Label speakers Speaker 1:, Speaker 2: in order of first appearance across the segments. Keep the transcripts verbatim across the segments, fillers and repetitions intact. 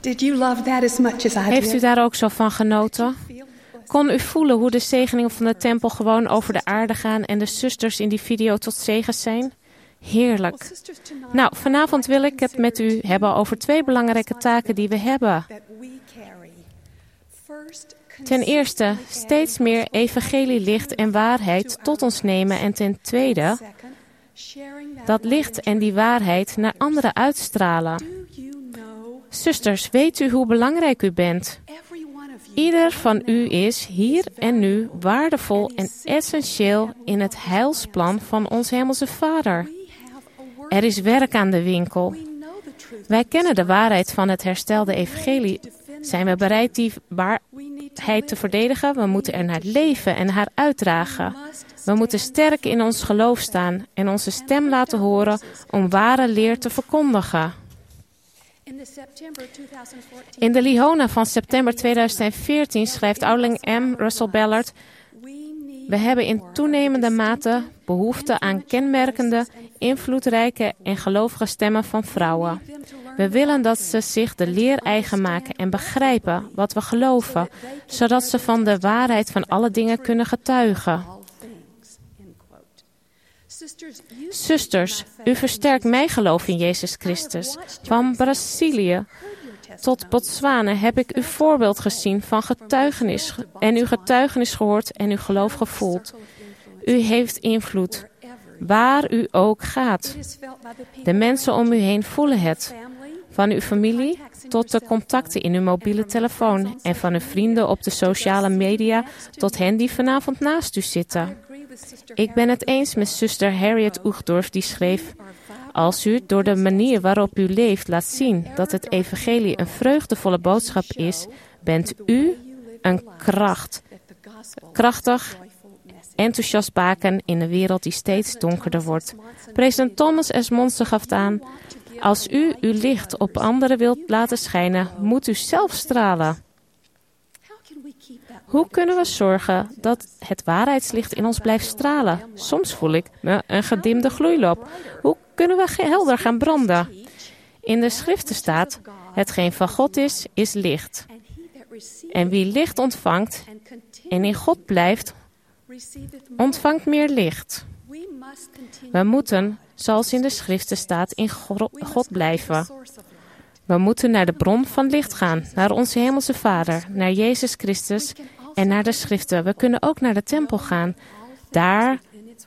Speaker 1: Did you love that as much as I
Speaker 2: Heeft u
Speaker 1: did?
Speaker 2: daar ook zo van genoten? Kon u voelen hoe de zegeningen van de tempel gewoon over de aarde gaan en de zusters in die video tot zegen zijn? Heerlijk. Nou, vanavond wil ik het met u hebben over twee belangrijke taken die we hebben. Ten eerste, steeds meer evangelie, licht en waarheid tot ons nemen. En ten tweede, dat licht en die waarheid naar anderen uitstralen. Zusters, weet u hoe belangrijk u bent? Ieder van u is hier en nu waardevol en essentieel in het heilsplan van onze Hemelse Vader. Er is werk aan de winkel. Wij kennen de waarheid van het herstelde evangelie. Zijn we bereid die waarheid te verdedigen? We moeten er naar leven en haar uitdragen. We moeten sterk in ons geloof staan en onze stem laten horen om ware leer te verkondigen. In de Lihona van september tweeduizend veertien schrijft ouderling M. Russell Ballard: we hebben in toenemende mate behoefte aan kenmerkende, invloedrijke en gelovige stemmen van vrouwen. We willen dat ze zich de leer eigen maken en begrijpen wat we geloven, zodat ze van de waarheid van alle dingen kunnen getuigen. Zusters, u versterkt mijn geloof in Jezus Christus. Van Brazilië tot Botswana heb ik uw voorbeeld gezien van getuigenis en uw getuigenis gehoord en uw geloof gevoeld. U heeft invloed, waar u ook gaat. De mensen om u heen voelen het. Van uw familie tot de contacten in uw mobiele telefoon en van uw vrienden op de sociale media tot hen die vanavond naast u zitten. Ik ben het eens met zuster Harriet Uchtdorf die schreef: als u door de manier waarop u leeft laat zien dat het evangelie een vreugdevolle boodschap is, bent u een kracht. Krachtig, enthousiast baken in een wereld die steeds donkerder wordt. President Thomas S. Monson gaf aan: als u uw licht op anderen wilt laten schijnen, moet u zelf stralen. Hoe kunnen we zorgen dat het waarheidslicht in ons blijft stralen? Soms voel ik me een gedimde gloeilamp. Hoe kunnen we helder gaan branden? In de schriften staat: hetgeen van God is, is licht. En wie licht ontvangt en in God blijft, ontvangt meer licht. We moeten, zoals in de schriften staat, in God blijven. We moeten naar de bron van licht gaan, naar onze Hemelse Vader, naar Jezus Christus en naar de schriften. We kunnen ook naar de tempel gaan. Daar,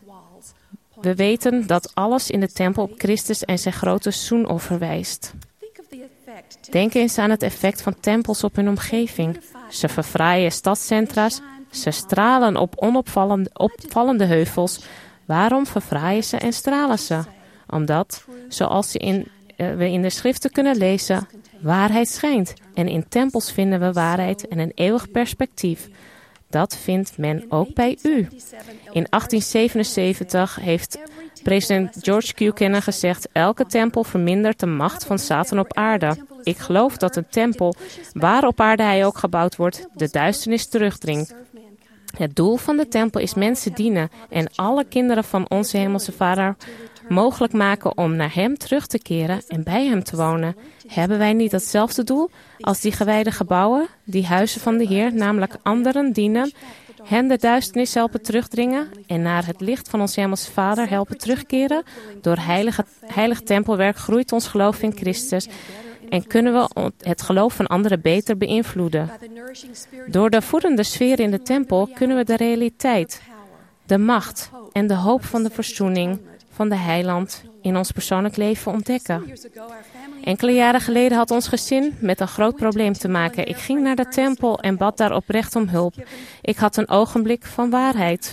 Speaker 2: we weten dat alles in de tempel op Christus en zijn grote zoenoffer wijst. Denk eens aan het effect van tempels op hun omgeving. Ze verfraaien stadscentra's, ze stralen op onopvallende opvallende heuvels. Waarom verfraaien ze en stralen ze? Omdat, zoals in, uh, we in de schriften kunnen lezen, waarheid schijnt. En in tempels vinden we waarheid en een eeuwig perspectief. Dat vindt men ook bij u. In achttien zevenenzeventig heeft president George Buchanan gezegd: elke tempel vermindert de macht van Satan op aarde. Ik geloof dat een tempel, waar op aarde hij ook gebouwd wordt, de duisternis terugdringt. Het doel van de tempel is mensen dienen en alle kinderen van onze Hemelse Vader mogelijk maken om naar Hem terug te keren en bij Hem te wonen. Hebben wij niet hetzelfde doel als die gewijde gebouwen, die huizen van de Heer, namelijk anderen dienen, hen de duisternis helpen terugdringen en naar het licht van onze Hemelse Vader helpen terugkeren? Door heilige, heilig tempelwerk groeit ons geloof in Christus en kunnen we het geloof van anderen beter beïnvloeden. Door de voedende sfeer in de tempel kunnen we de realiteit, de macht en de hoop van de verzoening van de Heiland in ons persoonlijk leven ontdekken. Enkele jaren geleden had ons gezin met een groot probleem te maken. Ik ging naar de tempel en bad daar oprecht om hulp. Ik had een ogenblik van waarheid.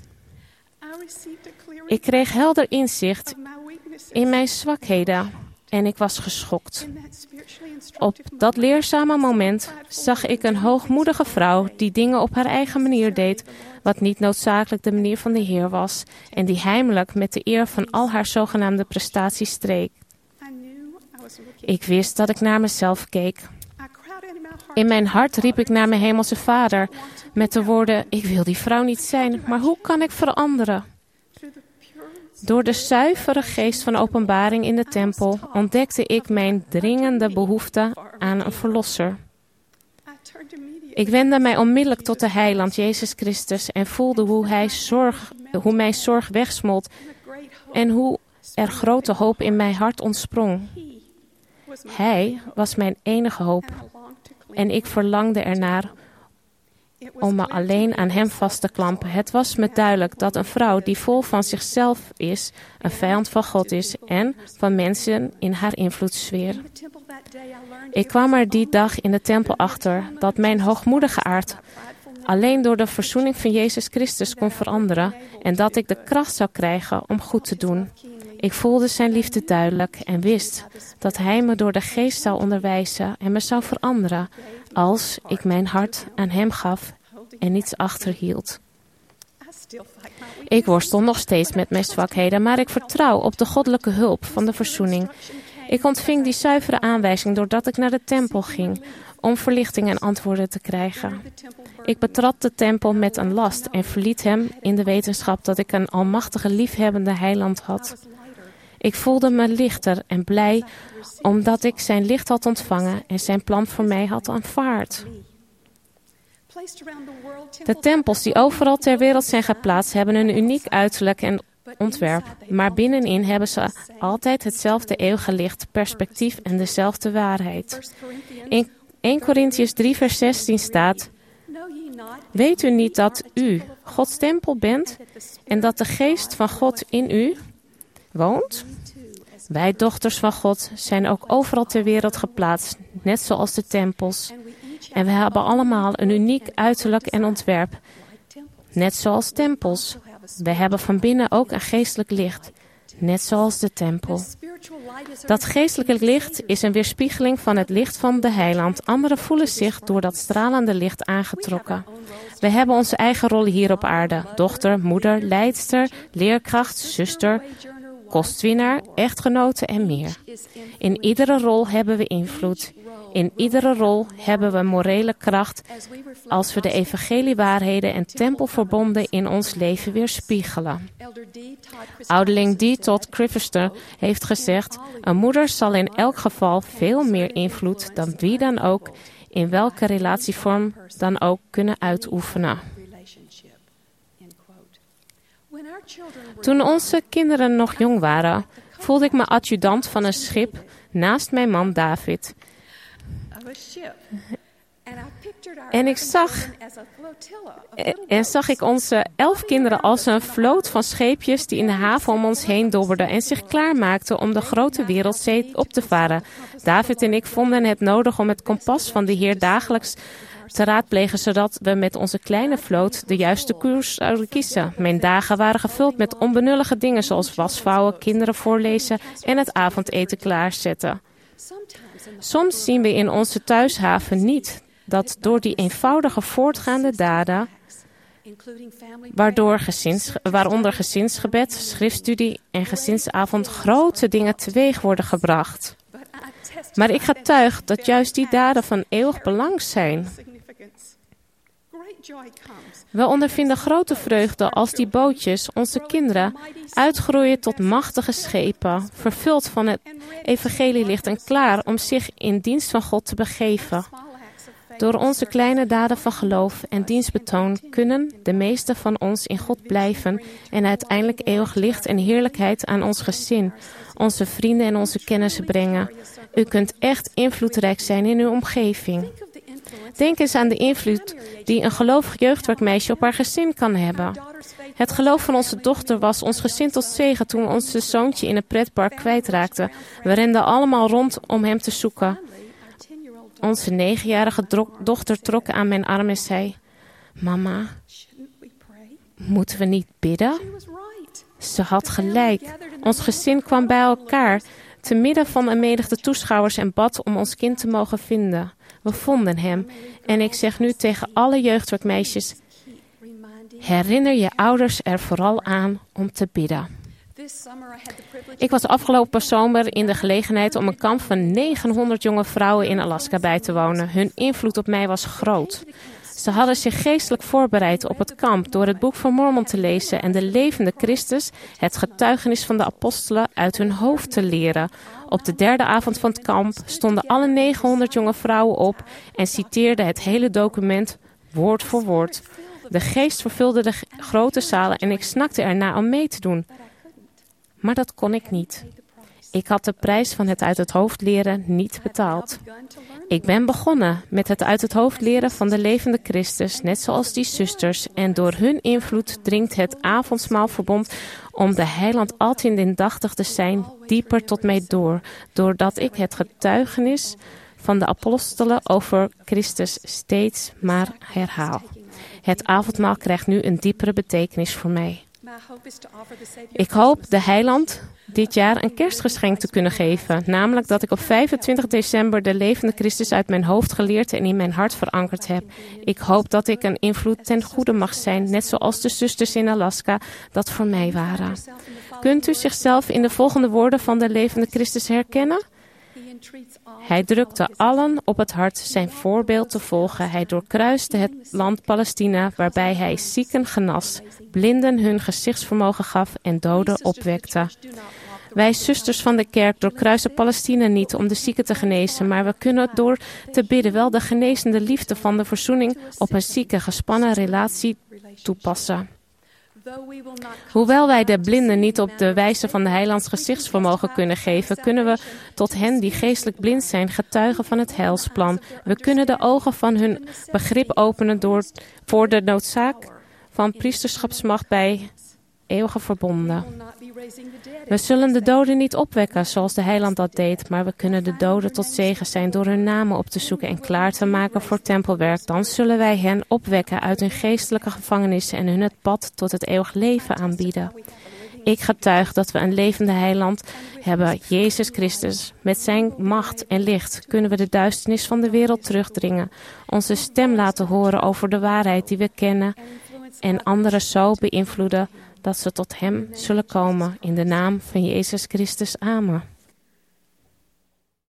Speaker 2: Ik kreeg helder inzicht in mijn zwakheden en ik was geschokt. Op dat leerzame moment zag ik een hoogmoedige vrouw die dingen op haar eigen manier deed, wat niet noodzakelijk de manier van de Heer was, en die heimelijk met de eer van al haar zogenaamde prestaties streek. Ik wist dat ik naar mezelf keek. In mijn hart riep ik naar mijn Hemelse Vader met de woorden: ik wil die vrouw niet zijn, maar hoe kan ik veranderen? Door de zuivere geest van openbaring in de tempel ontdekte ik mijn dringende behoefte aan een verlosser. Ik wendde mij onmiddellijk tot de heiland Jezus Christus en voelde hoe, hij zorg, hoe mijn zorg wegsmolt en hoe er grote hoop in mijn hart ontsprong. Hij was mijn enige hoop en ik verlangde ernaar om me alleen aan hem vast te klampen. Het was me duidelijk dat een vrouw die vol van zichzelf is, een vijand van God is en van mensen in haar invloedssfeer. Ik kwam er die dag in de tempel achter dat mijn hoogmoedige aard alleen door de verzoening van Jezus Christus kon veranderen en dat ik de kracht zou krijgen om goed te doen. Ik voelde zijn liefde duidelijk en wist dat hij me door de geest zou onderwijzen en me zou veranderen als ik mijn hart aan hem gaf en niets achterhield. Ik worstel nog steeds met mijn zwakheden, maar ik vertrouw op de goddelijke hulp van de verzoening. Ik ontving die zuivere aanwijzing doordat ik naar de tempel ging om verlichting en antwoorden te krijgen. Ik betrad de tempel met een last en verliet hem in de wetenschap dat ik een almachtige liefhebbende heiland had. Ik voelde me lichter en blij omdat ik zijn licht had ontvangen en zijn plan voor mij had aanvaard. De tempels die overal ter wereld zijn geplaatst hebben een uniek uiterlijk en ontwerp, maar binnenin hebben ze altijd hetzelfde eeuwige licht, perspectief en dezelfde waarheid. In eerste Korintiërs drie vers zestien staat: Weet u niet dat u Gods tempel bent en dat de geest van God in u woont? Wij dochters van God zijn ook overal ter wereld geplaatst, net zoals de tempels. En we hebben allemaal een uniek uiterlijk en ontwerp, net zoals tempels. We hebben van binnen ook een geestelijk licht, net zoals de tempel. Dat geestelijke licht is een weerspiegeling van het licht van de heiland. Anderen voelen zich door dat stralende licht aangetrokken. We hebben onze eigen rollen hier op aarde. Dochter, moeder, leidster, leerkracht, zuster, kostwinnaar, echtgenote en meer. In iedere rol hebben we invloed. In iedere rol hebben we morele kracht als we de evangeliewaarheden en tempelverbonden in ons leven weerspiegelen. Ouderling D. Todd Christopher heeft gezegd: een moeder zal in elk geval veel meer invloed dan wie dan ook, in welke relatievorm dan ook, kunnen uitoefenen. Toen onze kinderen nog jong waren, voelde ik me adjudant van een schip naast mijn man David. En ik zag, en zag ik onze elf kinderen als een vloot van scheepjes die in de haven om ons heen dobberden en zich klaarmaakten om de grote wereldzee op te varen. David en ik vonden het nodig om het kompas van de Heer dagelijks te raadplegen, zodat we met onze kleine vloot de juiste koers zouden kiezen. Mijn dagen waren gevuld met onbenullige dingen zoals wasvouwen, kinderen voorlezen en het avondeten klaarzetten. Soms zien we in onze thuishaven niet dat door die eenvoudige voortgaande daden, waardoor gezins, waaronder gezinsgebed, schriftstudie en gezinsavond, grote dingen teweeg worden gebracht. Maar ik getuig dat juist die daden van eeuwig belang zijn. We ondervinden grote vreugde als die bootjes, onze kinderen, uitgroeien tot machtige schepen, vervuld van het evangelielicht en klaar om zich in dienst van God te begeven. Door onze kleine daden van geloof en dienstbetoon kunnen de meesten van ons in God blijven en uiteindelijk eeuwig licht en heerlijkheid aan ons gezin, onze vrienden en onze kennissen brengen. U kunt echt invloedrijk zijn in uw omgeving. Denk eens aan de invloed die een gelovig jeugdwerkmeisje op haar gezin kan hebben. Het geloof van onze dochter was ons gezin tot zegen toen we ons zoontje in een pretpark kwijtraakten. We renden allemaal rond om hem te zoeken. Onze negenjarige dochter trok aan mijn arm en zei: Mama, moeten we niet bidden? Ze had gelijk. Ons gezin kwam bij elkaar, te midden van een menigte toeschouwers, en bad om ons kind te mogen vinden. We vonden hem. En ik zeg nu tegen alle jeugdwerkmeisjes: herinner je ouders er vooral aan om te bidden. Ik was afgelopen zomer in de gelegenheid om een kamp van negenhonderd jonge vrouwen in Alaska bij te wonen. Hun invloed op mij was groot. Ze hadden zich geestelijk voorbereid op het kamp door het boek van Mormon te lezen en de levende Christus, het getuigenis van de apostelen, uit hun hoofd te leren. Op de derde avond van het kamp stonden alle negenhonderd jonge vrouwen op en citeerden het hele document woord voor woord. De geest vervulde de grote zalen en ik snakte ernaar om mee te doen. Maar dat kon ik niet. Ik had de prijs van het uit het hoofd leren niet betaald. Ik ben begonnen met het uit het hoofd leren van de levende Christus, net zoals die zusters. En door hun invloed dringt het avondmaalverbond om de heiland altijd indachtig te zijn dieper tot mij door. Doordat ik het getuigenis van de apostelen over Christus steeds maar herhaal. Het avondmaal krijgt nu een diepere betekenis voor mij. Ik hoop de heiland dit jaar een kerstgeschenk te kunnen geven. Namelijk dat ik op vijfentwintig december de levende Christus uit mijn hoofd geleerd en in mijn hart verankerd heb. Ik hoop dat ik een invloed ten goede mag zijn, net zoals de zusters in Alaska dat voor mij waren. Kunt u zichzelf in de volgende woorden van de levende Christus herkennen? Hij drukte allen op het hart zijn voorbeeld te volgen. Hij doorkruiste het land Palestina, waarbij hij zieken genas, blinden hun gezichtsvermogen gaf en doden opwekte. Wij zusters van de kerk doorkruisen Palestina niet om de zieken te genezen, maar we kunnen door te bidden wel de genezende liefde van de verzoening op een zieke, gespannen relatie toepassen. Hoewel wij de blinden niet op de wijze van de heilands gezichtsvermogen kunnen geven, kunnen we tot hen die geestelijk blind zijn getuigen van het heilsplan. We kunnen de ogen van hun begrip openen door, voor de noodzaak van priesterschapsmacht bij eeuwige verbonden. We zullen de doden niet opwekken zoals de heiland dat deed, maar we kunnen de doden tot zegen zijn door hun namen op te zoeken en klaar te maken voor tempelwerk. Dan zullen wij hen opwekken uit hun geestelijke gevangenissen en hun het pad tot het eeuwig leven aanbieden. Ik getuig dat we een levende heiland hebben, Jezus Christus. Met zijn macht en licht kunnen we de duisternis van de wereld terugdringen, onze stem laten horen over de waarheid die we kennen en anderen zo beïnvloeden dat ze tot hem zullen komen. In de naam van Jezus Christus. Amen.